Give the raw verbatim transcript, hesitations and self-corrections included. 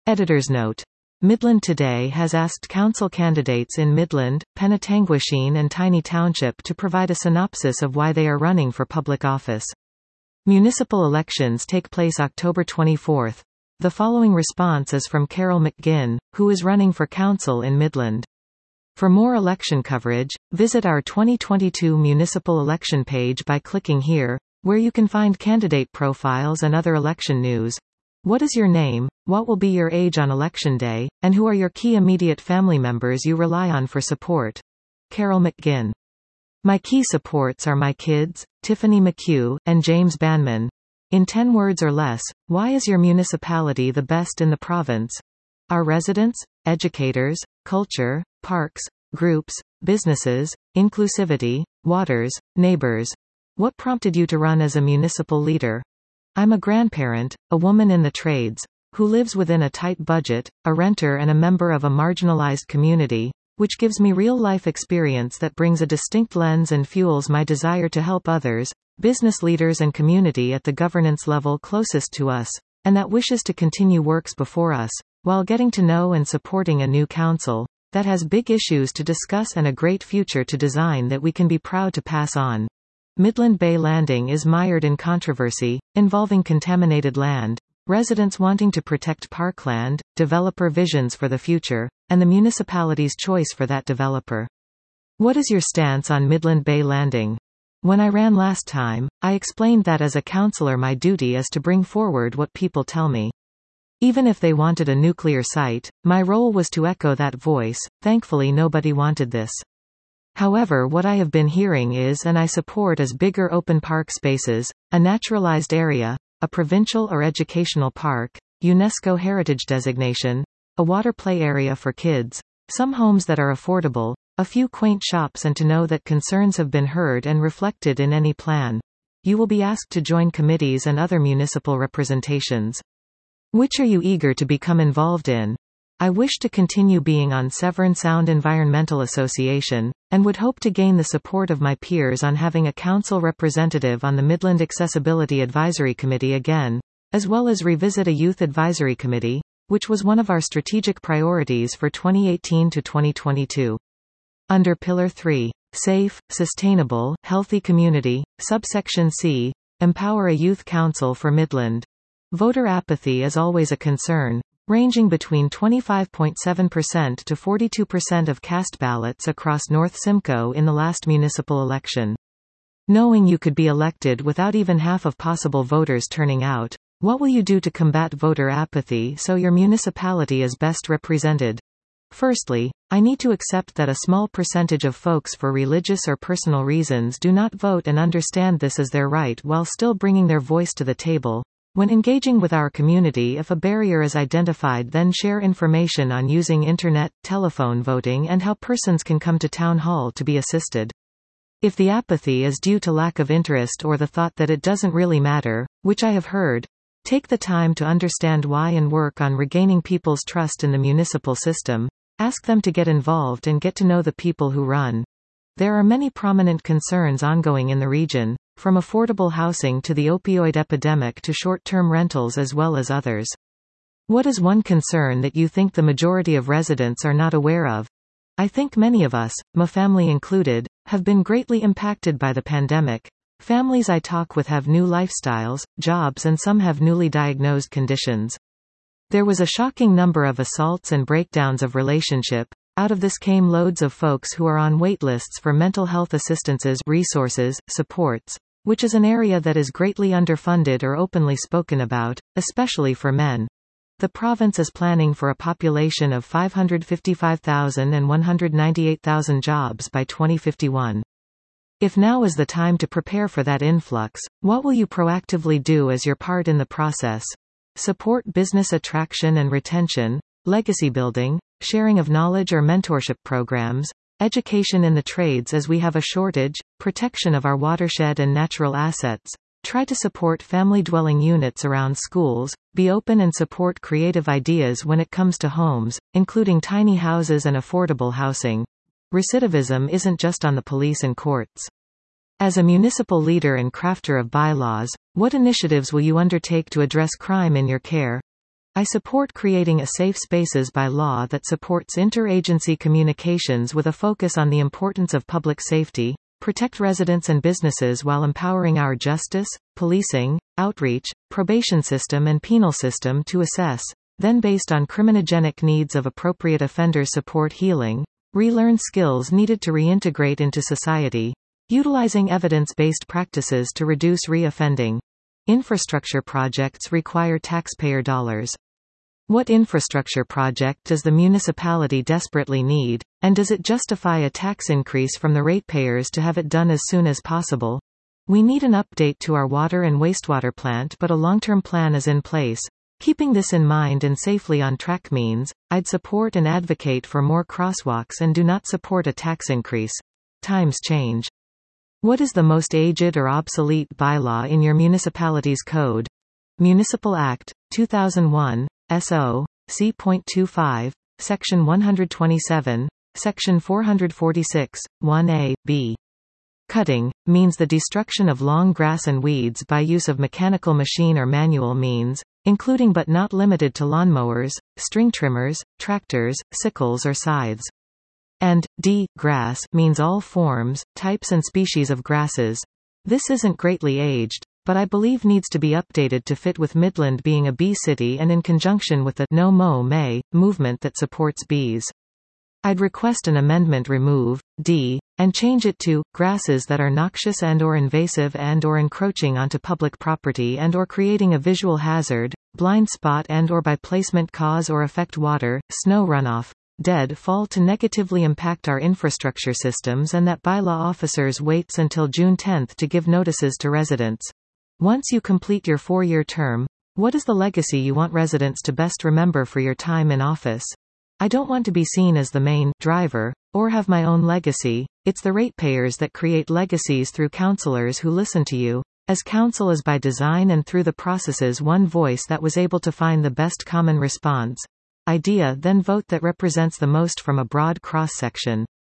Editor's note. Midland Today has asked council candidates in Midland, Penetanguishene and Tiny Township to provide a synopsis of why they are running for public office. Municipal elections take place October twenty-fourth. The following response is from Carol McGinn, who is running for council in Midland. For more election coverage, visit our twenty twenty-two municipal election page by clicking here, where you can find candidate profiles and other election news. What is your name, what will be your age on election day, and who are your key immediate family members you rely on for support? Carol McGinn. My key supports are my kids, Tiffany McHugh, and James Banman. In ten words or less, why is your municipality the best in the province? Our residents, educators, culture, parks, groups, businesses, inclusivity, waters, neighbors. What prompted you to run as a municipal leader? I'm a grandparent, a woman in the trades, who lives within a tight budget, a renter and a member of a marginalized community, which gives me real-life experience that brings a distinct lens and fuels my desire to help others, business leaders and community at the governance level closest to us, and that wishes to continue works before us, while getting to know and supporting a new council that has big issues to discuss and a great future to design that we can be proud to pass on. Midland Bay Landing is mired in controversy, involving contaminated land, residents wanting to protect parkland, developer visions for the future, and the municipality's choice for that developer. What is your stance on Midland Bay Landing? When I ran last time, I explained that as a councillor my duty is to bring forward what people tell me. Even if they wanted a nuclear site, my role was to echo that voice. Thankfully nobody wanted this. However, what I have been hearing is and I support is bigger open park spaces, a naturalized area, a provincial or educational park, UNESCO heritage designation, a water play area for kids, some homes that are affordable, a few quaint shops, and to know that concerns have been heard and reflected in any plan. You will be asked to join committees and other municipal representations. Which are you eager to become involved in? I wish to continue being on Severn Sound Environmental Association, and would hope to gain the support of my peers on having a council representative on the Midland Accessibility Advisory Committee again, as well as revisit a Youth Advisory Committee, which was one of our strategic priorities for twenty eighteen to twenty twenty-two. Under Pillar three, Safe, Sustainable, Healthy Community, Subsection C, Empower a Youth Council for Midland. Voter apathy is always a concern, ranging between twenty-five point seven percent to forty-two percent of cast ballots across North Simcoe in the last municipal election. Knowing you could be elected without even half of possible voters turning out, what will you do to combat voter apathy so your municipality is best represented? Firstly, I need to accept that a small percentage of folks for religious or personal reasons do not vote and understand this as their right while still bringing their voice to the table. When engaging with our community, if a barrier is identified, then share information on using internet, telephone voting and how persons can come to town hall to be assisted. If the apathy is due to lack of interest or the thought that it doesn't really matter, which I have heard, take the time to understand why and work on regaining people's trust in the municipal system. Ask them to get involved and get to know the people who run. There are many prominent concerns ongoing in the region, from affordable housing to the opioid epidemic to short-term rentals as well as others. What is one concern that you think the majority of residents are not aware of? I think many of us, my family included, have been greatly impacted by the pandemic. Families I talk with have new lifestyles, jobs, and some have newly diagnosed conditions. There was a shocking number of assaults and breakdowns of relationship. Out of this came loads of folks who are on wait lists for mental health assistances, resources, supports, which is an area that is greatly underfunded or openly spoken about, especially for men. The province is planning for a population of five hundred fifty-five thousand and one hundred ninety-eight thousand jobs by twenty fifty-one. If now is the time to prepare for that influx, what will you proactively do as your part in the process? Support business attraction and retention, legacy building, sharing of knowledge or mentorship programs, education in the trades as we have a shortage, protection of our watershed and natural assets. Try to support family dwelling units around schools, be open and support creative ideas when it comes to homes, including tiny houses and affordable housing. Recidivism isn't just on the police and courts. As a municipal leader and crafter of bylaws, what initiatives will you undertake to address crime in your care? I support creating a safe spaces by law that supports interagency communications with a focus on the importance of public safety, protect residents and businesses while empowering our justice, policing, outreach, probation system and penal system to assess, then based on criminogenic needs of appropriate offenders support healing, relearn skills needed to reintegrate into society, utilizing evidence-based practices to reduce reoffending. Infrastructure projects require taxpayer dollars. What infrastructure project does the municipality desperately need, and does it justify a tax increase from the ratepayers to have it done as soon as possible? We need an update to our water and wastewater plant, but a long-term plan is in place. Keeping this in mind and safely on track means, I'd support and advocate for more crosswalks and do not support a tax increase. Times change. What is the most aged or obsolete bylaw in your municipality's code? Municipal Act, two thousand one, S O, C twenty-five, Section one hundred twenty-seven, Section four hundred forty-six, one A, B. Cutting means the destruction of long grass and weeds by use of mechanical machine or manual means, including but not limited to lawnmowers, string trimmers, tractors, sickles or scythes. And D. Grass means all forms, types and species of grasses. This isn't greatly aged, but I believe needs to be updated to fit with Midland being a bee city and in conjunction with the No Mow May movement that supports bees. I'd request an amendment remove D and change it to grasses that are noxious and or invasive and or encroaching onto public property and or creating a visual hazard, blind spot and or by placement cause or affect water, snow runoff, dead fall to negatively impact our infrastructure systems, and that bylaw officers waits until June tenth to give notices to residents. Once you complete your four-year term, what is the legacy you want residents to best remember for your time in office? I don't want to be seen as the main driver, or have my own legacy. It's the ratepayers that create legacies through councillors who listen to you, as council is by design and through the processes one voice that was able to find the best common response idea then vote that represents the most from a broad cross-section.